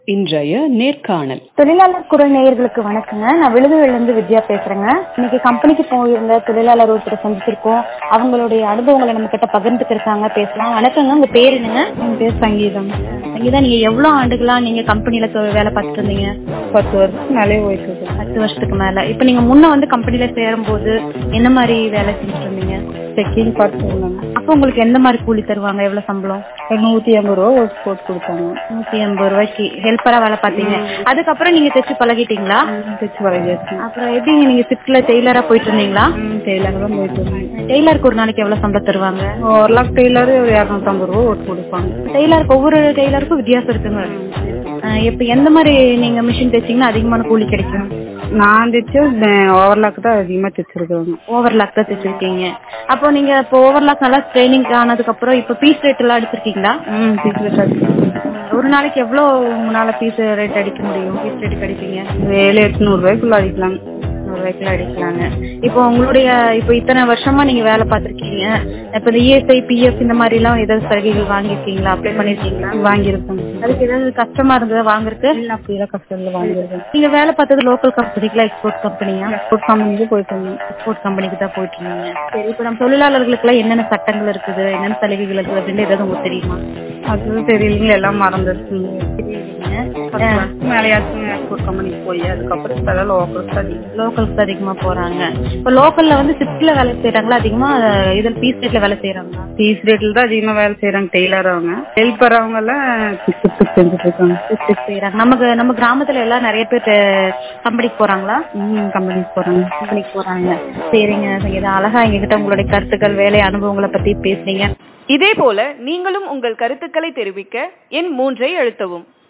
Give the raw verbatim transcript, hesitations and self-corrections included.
இன்றைய நேர்காணல். தொழிலாளர் குரல் நேயர்களுக்கு வணக்கங்க. நான் விழுதுகள்ல இருந்து வித்யா பேசுறேங்க. இன்னைக்கு கம்பெனிக்கு போயிருந்த தொழிலாளர் ஒருத்தர் சந்திச்சிருக்கோம். அவங்களுடைய அனுபவங்களை நம்ம கிட்ட பகிர்ந்துக்கிருக்காங்க, பேசலாம். வணக்கங்க, உங்க பேர் என்னங்க? என் பேர் சங்கீதம். சங்கீதா, நீங்க எவ்வளவு ஆண்டுகளா நீங்க கம்பெனில வேலை பார்த்துட்டு இருந்தீங்க? பத்து வருஷத்துக்கு மேலே போயிட்டு. பத்து வருஷத்துக்கு மேல. இப்ப நீங்க முன்ன வந்து கம்பெனில சேரும் போது என்ன மாதிரி வேலை செஞ்சுட்டு இருந்தீங்க? செக்கிங் பார்த்து இருந்தாங்க. அப்ப உங்களுக்கு எந்த மாதிரி கூலி தருவாங்க? எவ்வளவு சம்பளம்? நூத்தி ஐம்பது ரூபா ஒரு போட்டு கொடுத்தாங்க. நூத்தி எண்பது ரூபாய்க்கு ஹெல்ப்பரா வேலை பார்த்தீங்க. அதுக்கப்புறம் நீங்க தைச்சு பழகிட்டீங்களா? தைச்சு பழகியாச்சு. அப்புறம் எப்படிங்க நீங்க ஷிப்ட்ல டெய்லரா போயிட்டு இருந்தீங்களா? டெய்லர் தான் போயிட்டு இருந்தேன். டெய்லருக்கு ஒரு நாளைக்கு எவ்வளவு சம்பளம் தருவாங்க? ஒரு லாக் டெய்லர் ஒரு இருநூத்தி ஐம்பது ரூபா ஓட்டு கொடுப்பாங்க. டெய்லருக்கு ஒவ்வொரு டெய்லருக்கும் வித்தியாசம் இருக்குங்க. இப்ப எந்த மாதிரி நீங்க மிஷின் தைச்சீங்கன்னா அதிகமான கூலி கிடைக்கும்? நான் தைச்சு ஓவர்லாக் தான் அதிகமா தைச்சிருக்காங்க. ஓவர்லாக் தான் தைச்சிருக்கீங்க. அப்போ நீங்க இப்போ ஓவர்லாக் நல்லா ட்ரைனிங் ஆனதுக்கு அப்புறம் இப்ப பீஸ் ரேட் எல்லாம் அடிச்சிருக்கீங்களா? ம் பீஸ் ரேட் அடிச்சிருக்கேன். ஒரு நாளைக்கு எவ்வளவு உங்களால பீஸ் ரேட் அடிக்க முடியும்? பீஸ் ரேட் அடிப்பீங்க? ஏழு எட்நூறு ரூபாய்க்குள்ள அடிக்கலாம். ரூபாய்க்குள்ள அடிக்கலாங்க. இப்போ உங்களுடைய இப்போ இத்தனை வருஷமா நீங்க வேலை பார்த்திருக்கீங்க. இப்ப இந்த இஎஸ்ஐ, பிஎஃப் இந்த மாதிரி எல்லாம் ஏதாவது சலுகைகள் வாங்கிருக்கீங்களா? அப்ளை பண்ணிருக்கீங்களா? வாங்கியிருக்கேன். அதுக்கு ஏதாவது கஷ்டமா இருந்ததா வாங்குறது? அப்படியெல்லாம் கஷ்டம் இல்லை, வாங்கியிருக்கேன். நீங்க வேலை பார்த்தது லோக்கல் கம்பெனிங்களா எக்ஸ்போர்ட் கம்பெனியா? எக்ஸ்போர்ட் கம்பெனிக்கு போயிட்டு இருந்தேன். எக்ஸ்போர்ட் கம்பெனிக்கு தான் போயிட்டு இருந்தீங்க. சரி, இப்போ நம்ம தொழிலாளர்களுக்கு எல்லாம் என்னென்ன சட்டங்கள் இருக்குது, என்னென்ன சலுகைகள் இருக்குது அப்படின்னு ஏதாவது உங்களுக்கு தெரியுமா? அது தெரியலீங்க, எல்லாம் மறந்துருச்சு. மேலையாச்சும் எக்ஸ்போர்ட் கம்பெனிக்கு போய் அதுக்கப்புறம் இப்ப லோக்கல் லோக்கல்ஸ் அதிகமா போறாங்க. இப்ப லோக்கல்ல வந்து ஷிப்ட்ல வேலை செய்யறாங்களா அதிகமா, இதில் பீஸ் ரேட்ல வேலை செய்யறாங்களா? பீஸ் ரேட்ல தான் அதிகமா வேலை செய்யறாங்க. டெய்லர் அவங்க ஹெல்ப்பர் அவங்க எல்லாம் செஞ்சுட்டு இருக்காங்க. செய்யறாங்க. நமக்கு நம்ம கிராமத்துல எல்லாம் நிறைய பேர் கம்பெனிக்கு போறாங்களா? கம்பெனிக்கு போறாங்க. கம்பெனிக்கு போறாங்க. சரிங்க சங்கீதா, அழகா எங்ககிட்ட உங்களுடைய கருத்துக்கள், வேலை அனுபவங்களை பத்தி பேசுனீங்க. இதே போல நீங்களும் உங்கள் கருத்துக்களை தெரிவிக்க எண் மூன்றை அழுத்தவும்.